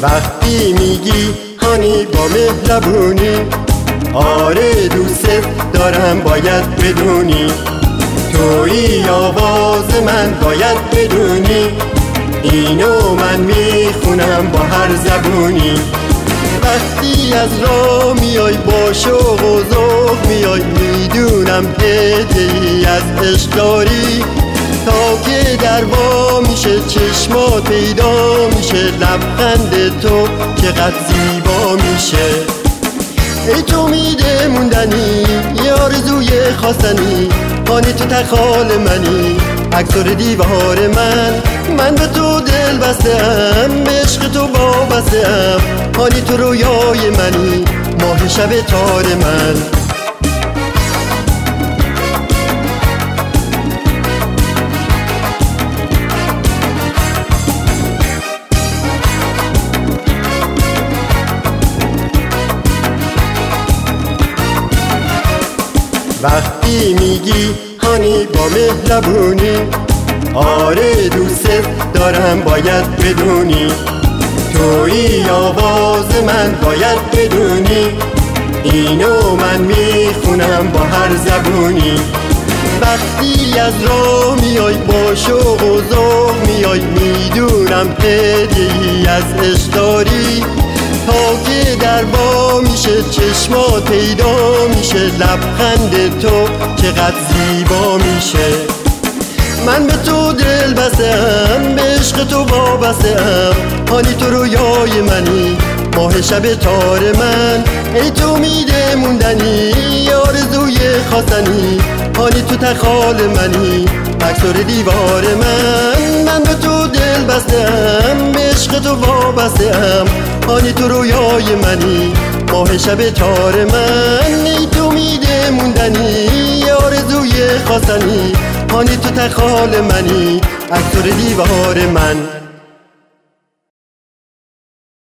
وقتی میگی هانی با مهربونی، آره دوست دارم باید بدونی، توی آواز من باید بدونی، اینو من میخونم با هر زبونی. وقتی از راه میای با شوق و ذوق میای، میدونم هدیه‌ای از عشق داری، تا که در وا میشه چشمات پیدا میشه، لبخند تو چقدر زیبا میشه. ای تو میده موندنی، یه آرزوی خواستنی، هانی تو تخال منی، اکثر دیوار من به تو دل بستم، به عشق تو وابستم، هانی تو رویای منی، ماه شب تار من. وقتی میگی هانی با مهربونی، آره دوست دارم باید بدونی، توی آواز من باید بدونی، اینو من میخونم با هر زبونی. وقتی از راه میای با شوق و ذوق میای، میدونم هدیه‌ای از عشق داری، تا که در وا میشه چشمات پیدا میشه، لبخند تو چقدر زیبا میشه. من به تو دل بستم، به عشق تو وابستم، هانی تو رویای منی، ماه شب تار من. ای تو میده موندنی، آرزوی خواستنی، هانی تو تخال منی، اکثر دیوار من به تو دل بستم، به عشق تو وابستم، هانی تو رویای منی، ماه شب تار من. ای تو میده موندنی، آرزوی خواستنی، هانی تو تخال منی، اکثر دیوار من.